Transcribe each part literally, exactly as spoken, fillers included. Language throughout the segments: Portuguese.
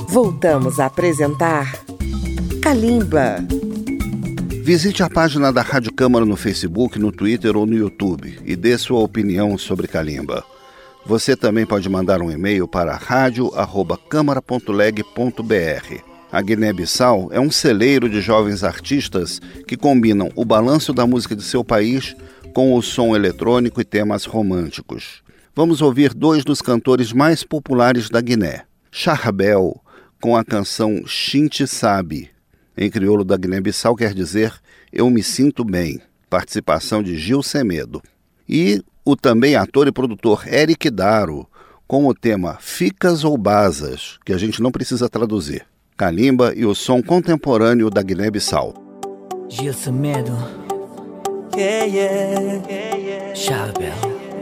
Voltamos a apresentar Kalimba. Visite a página da Rádio Câmara no Facebook, no Twitter ou no YouTube e dê sua opinião sobre Kalimba. Você também pode mandar um e-mail para rádio arroba câmara ponto leg ponto br. A Guiné-Bissau é um celeiro de jovens artistas que combinam o balanço da música de seu país com o som eletrônico e temas românticos. Vamos ouvir dois dos cantores mais populares da Guiné. Charbel, com a canção Shinti Sabe. Em crioulo da Guiné-Bissau quer dizer Eu Me Sinto Bem, participação de Gil Semedo. E o também ator e produtor Eric Daro, com o tema Ficas ou Basas, que a gente não precisa traduzir. Kalimba e o som contemporâneo da Guiné-Bissau. Gil Semedo, yeah, yeah, yeah, yeah. Charbel.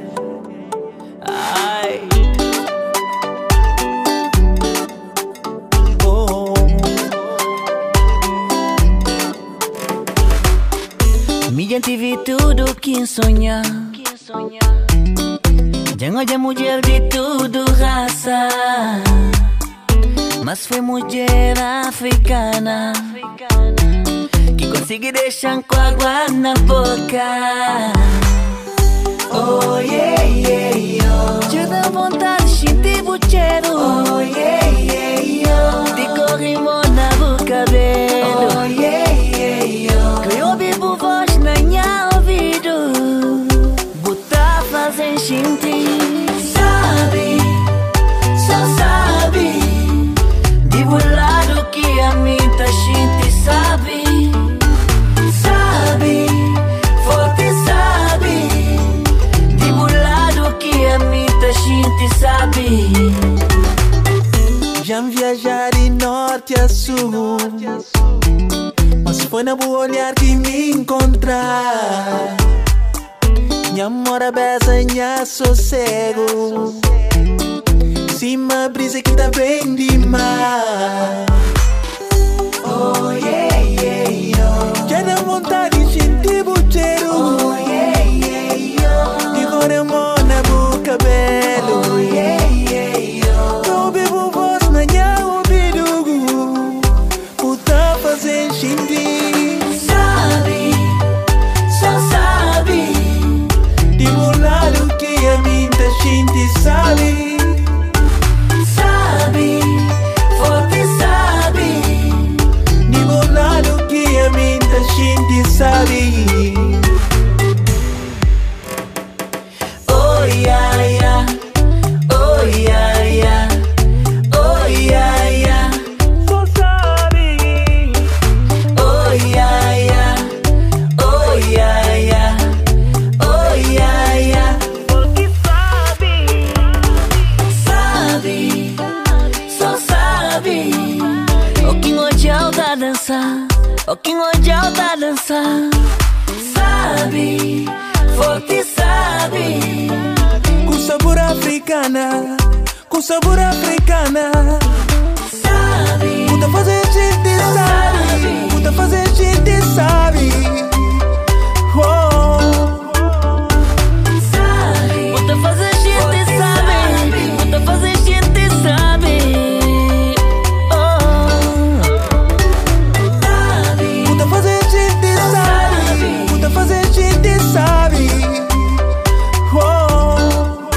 Ai. Mi gente vi tudo que sonha. Jangan de mulher de tudo raça, mas foi mulher africana que consegui deixar com água na boca. Oh yeah, yeah, yeah. Te dá vontade de sentir o cheiro. Oh yeah, yeah, yeah. De corrimão na boca cabelo. Oh yeah, yeah, yeah. Que eu vivo voz na minha ouvido. Botar fazem sentir. Sabe, só sabe. De lado que a mim tá gente sabe. Sabe, forte sabe. De lado que a mim tá gente sabe. Já viajar de norte a sul, mas foi na boa olhar que me encontrar. Minha mora besa, minha sossego. Cima brisa que tá bem demais. Oh yeah, yeah, yeah. Já dá vontade de sentir o cheiro. Oh yeah, yeah, yeah. De corrimão na boca cabelo. Oh yeah, yeah, yeah. Eu vivo voz na minha ouvido. Puta fazer sentir. Sabe, só sabe. De lado que a mim tá gente sabe. Sabe, forte sabe. De lado que a mim tá gente sabe. Oh yeah, yeah. Oh yeah, yeah. Oh yeah, yeah. Só sabe. Oh yeah, yeah. Oh yeah, yeah. Oh yeah, yeah. Porque sabe. Sabe, só sabe. O que ngojal tá dançar. O que ngojal tá dançar. Sabe, forte sabe. Com sabor africana, com sabor africana. Sabe, puta fazer gente sabe. Puta fazer gente sabe. Oh. Sabe, puta fazer gente sabe. Puta fazer gente sabe. Oh. Sabe, puta fazer gente sabe. Puta fazer gente sabe. Oh.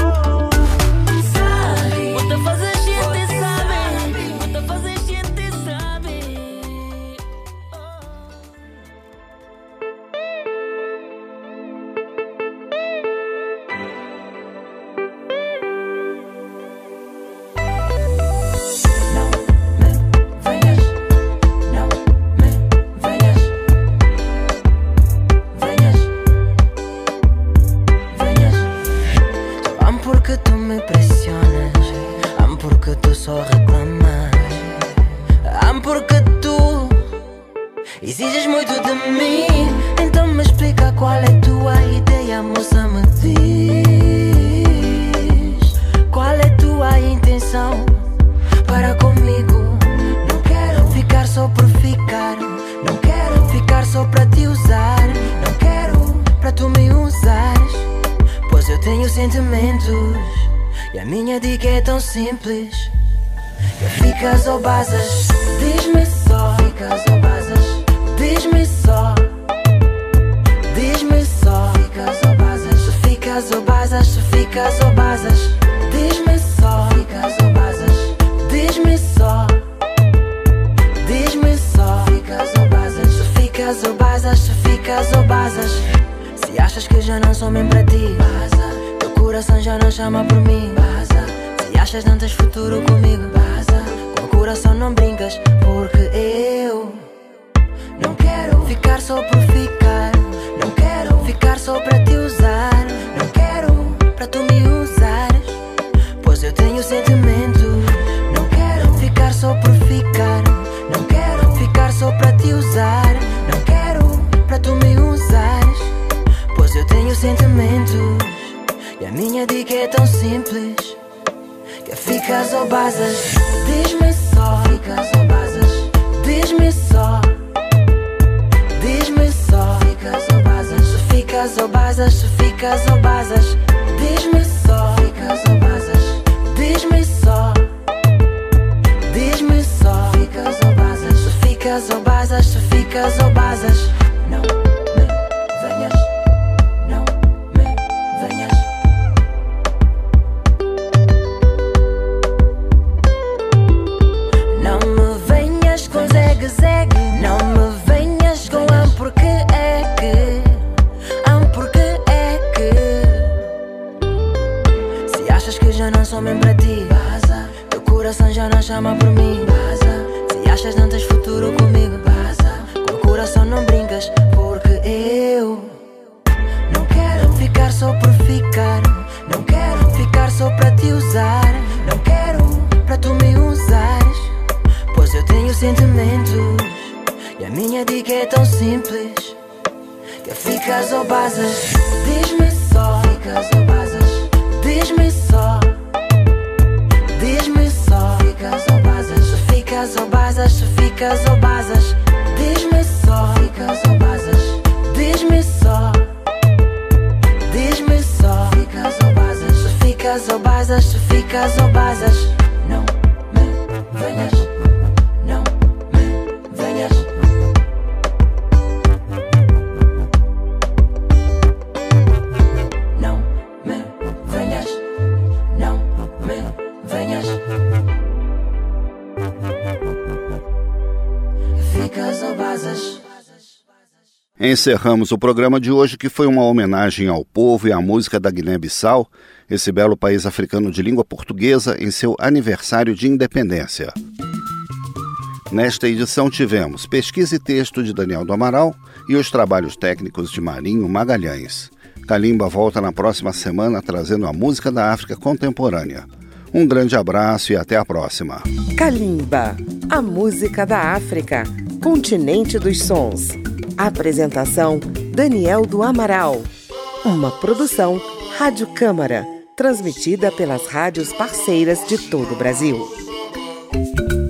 Sabe, puta fazer gente sabe. Puta fazer gente sabe. Exiges muito de mim, então me explica qual é a tua ideia, moça, me diz. Qual é a tua intenção para comigo? Não quero ficar só por ficar. Não quero ficar só para te usar. Não quero para tu me usares, pois eu tenho sentimentos e a minha dica é tão simples. Ficas ou basas, diz-me só. Ficas ou basas, diz-me só. Diz-me só. Ficas ou basas, se ficas ou basas, se ficas ou basas. Diz-me só. Ficas ou basas, diz-me só. Diz-me só. Ficas ou basas, se ficas ou basas, se ficas ou basas. Se achas que já não sou mesmo para ti, baza. Teu coração já não chama por mim, baza. Se achas não tens futuro comigo, baza. Com o coração não brincas, porque eu não quero ficar só por ficar. Não quero ficar só para te usar. Não quero para tu me usares, pois eu tenho sentimento. Não quero ficar só por ficar. Não quero ficar só para te usar. Não quero para tu me usares, pois eu tenho sentimentos. E a minha dica é tão simples, que ficas ou basas. Diz-me só. Ficas ou basas, diz-me só. Diz-me só. Ficas ou basas, se ficas ou basas, se ficas ou basas. Diz-me só. Ficas ou basas, diz-me só. Diz-me só. Ficas ou basas, se ficas ou basas, se ficas ou basas. Não me venhas, não me venhas. Não me venhas com zegue-zegue. Não me venhas com am porque é que. Am porque é que. Se achas que já não sou mesmo para ti, baza. Teu coração já não chama por mim, baza. Se achas não tens futuro comigo, baza. Com o coração não brincas, porque eu não quero ficar só por ficar. Não quero ficar só para te usar. Não quero para tu me usares, pois eu tenho sentimentos. E a minha dica é tão simples, que ficas ou basas. Diz-me só. Ficas ou basas, diz-me só. Diz-me só. Ficas ou basas, se ficas ou basas, se ficas ou basas. Diz-me só. Ficas ou basas, diz-me só. Diz-me só. Ficas ou basas, se ficas ou basas, se ficas ou basas. Não me venhas, não me venhas. Não me venhas, não me venhas. Ficas ou basas. Encerramos o programa de hoje, que foi uma homenagem ao povo e à música da Guiné-Bissau, esse belo país africano de língua portuguesa, em seu aniversário de independência. Nesta edição tivemos pesquisa e texto de Daniel do Amaral e os trabalhos técnicos de Marinho Magalhães. Kalimba volta na próxima semana trazendo a música da África contemporânea. Um grande abraço e até a próxima. Kalimba, a música da África, continente dos sons. Apresentação Daniel do Amaral. Uma produção Rádio Câmara, transmitida pelas rádios parceiras de todo o Brasil.